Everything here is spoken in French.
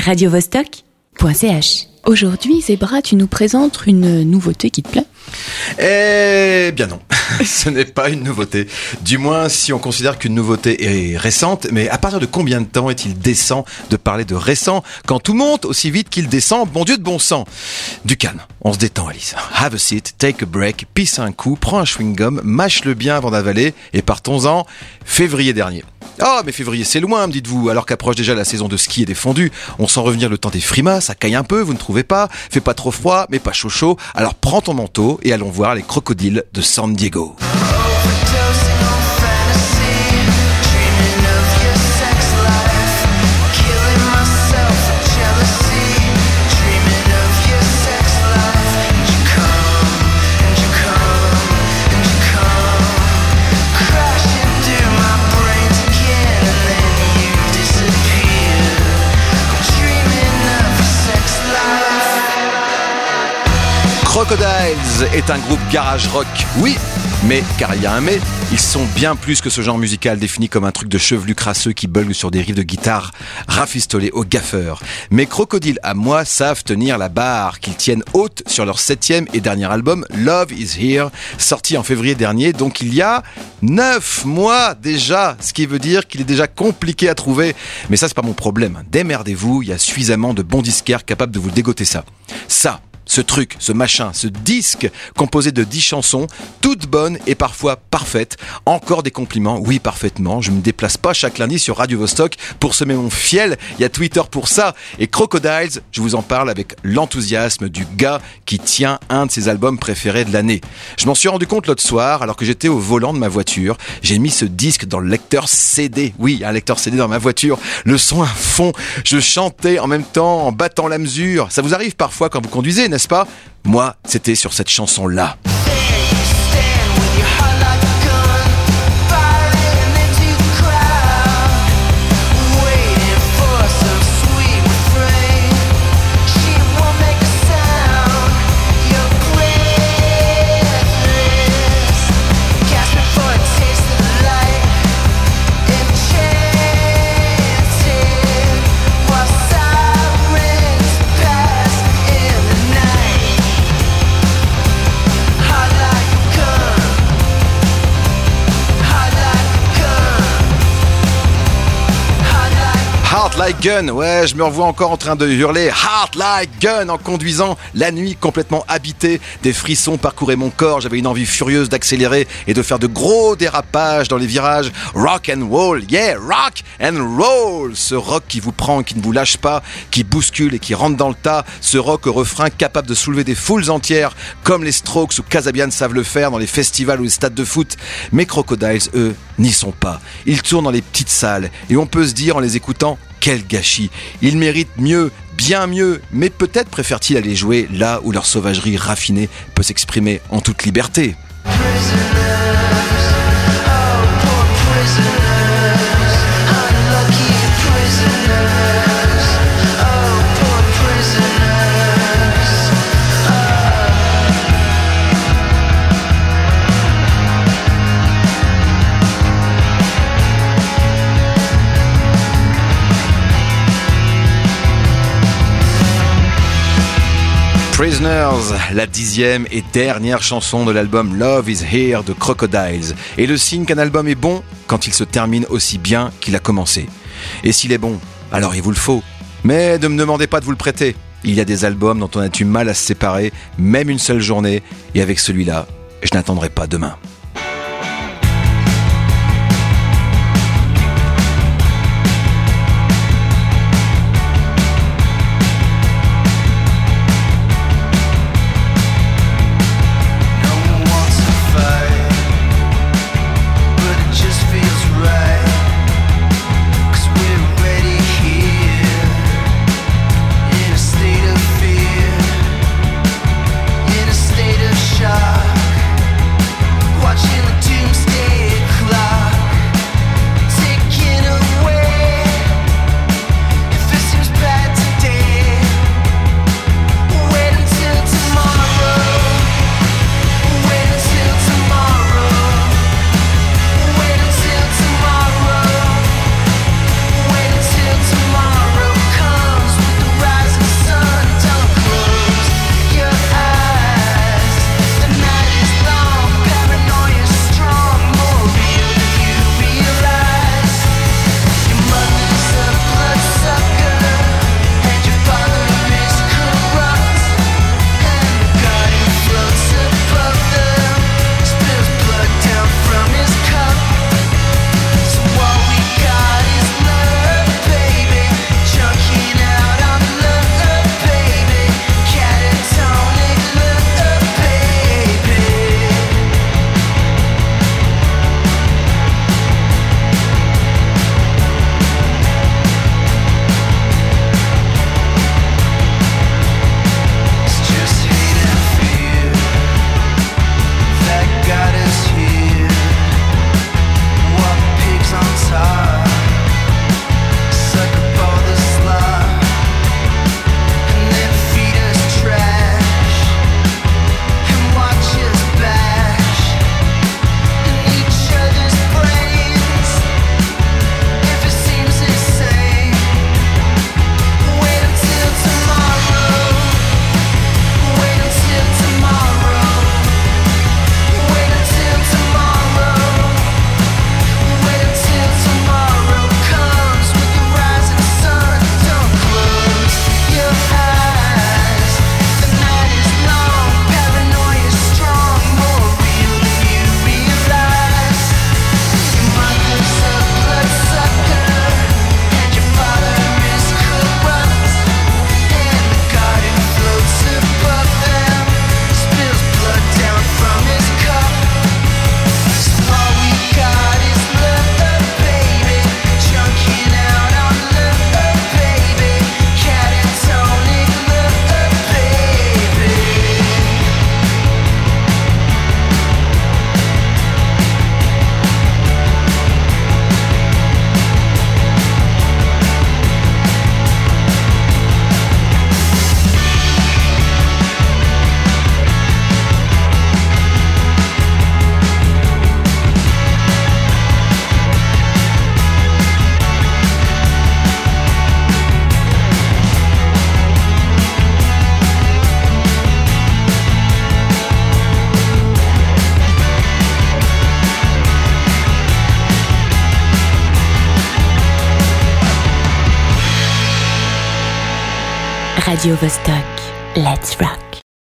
radiovostok.ch. Aujourd'hui, Zebra, tu nous présentes une nouveauté qui te plaît ? Eh bien non, ce n'est pas une nouveauté. Du moins, si on considère qu'une nouveauté est récente, mais à partir de combien de temps est-il décent de parler de récent quand tout monte aussi vite qu'il descend ? Bon Dieu de bon sang. Du calme, on se détend, Alice. Have a seat, take a break, pisse un coup, prends un chewing-gum, mâche-le bien avant d'avaler et partons-en février dernier. Oh, mais février, c'est loin, me dites-vous, alors qu'approche déjà la saison de ski et des fondus. On sent revenir le temps des frimas, ça caille un peu, vous ne trouvez pas ? Fait pas trop froid, mais pas chaud. Alors prends ton manteau et allons voir les crocodiles de San Diego. Crocodiles est un groupe garage rock, oui, mais, car il y a un mais, ils sont bien plus que ce genre musical défini comme un truc de chevelu crasseux qui bulgue sur des riffs de guitare rafistolés au gaffeur. Mais Crocodile, à moi, savent tenir la barre, qu'ils tiennent haute sur leur 7e et dernier album, Love Is Here, sorti en février dernier, donc il y a 9 mois déjà, ce qui veut dire qu'il est déjà compliqué à trouver. Mais ça, c'est pas mon problème. Démerdez-vous, il y a suffisamment de bons disquaires capables de vous dégoter ça. Ce truc, ce machin, ce disque composé de 10 chansons, toutes bonnes et parfois parfaites. Encore des compliments, oui parfaitement. Je me déplace pas chaque lundi sur Radio Vostok pour semer mon fiel. Il y a Twitter pour ça. Et Crocodiles, je vous en parle avec l'enthousiasme du gars qui tient un de ses albums préférés de l'année. Je m'en suis rendu compte l'autre soir alors que j'étais au volant de ma voiture. J'ai mis ce disque dans le lecteur CD. Oui, il y a un lecteur CD dans ma voiture. Le son à fond. Je chantais en même temps en battant la mesure. Ça vous arrive parfois quand vous conduisez, n'est-ce pas ? Moi, c'était sur cette chanson-là. Heart Like Gun, ouais, je me revois encore en train de hurler Heart Like Gun en conduisant la nuit complètement habitée. Des frissons parcouraient mon corps, j'avais une envie furieuse d'accélérer et de faire de gros dérapages dans les virages. Rock and roll, yeah, rock and roll. Ce rock qui vous prend, qui ne vous lâche pas, qui bouscule et qui rentre dans le tas. Ce rock au refrain capable de soulever des foules entières, comme les Strokes ou Kasabian savent le faire dans les festivals ou les stades de foot. Mais Crocodiles, eux, n'y sont pas. Ils tournent dans les petites salles et on peut se dire en les écoutant, quel gâchis. Ils méritent mieux, bien mieux, mais peut-être préfèrent-ils aller jouer là où leur sauvagerie raffinée peut s'exprimer en toute liberté. Prisoners, la 10e et dernière chanson de l'album Love Is Here de Crocodiles. Et le signe qu'un album est bon quand il se termine aussi bien qu'il a commencé. Et s'il est bon, alors il vous le faut. Mais ne me demandez pas de vous le prêter. Il y a des albums dont on a du mal à se séparer, même une seule journée. Et avec celui-là, je n'attendrai pas demain. Shock. Radio Vostok. Let's rock.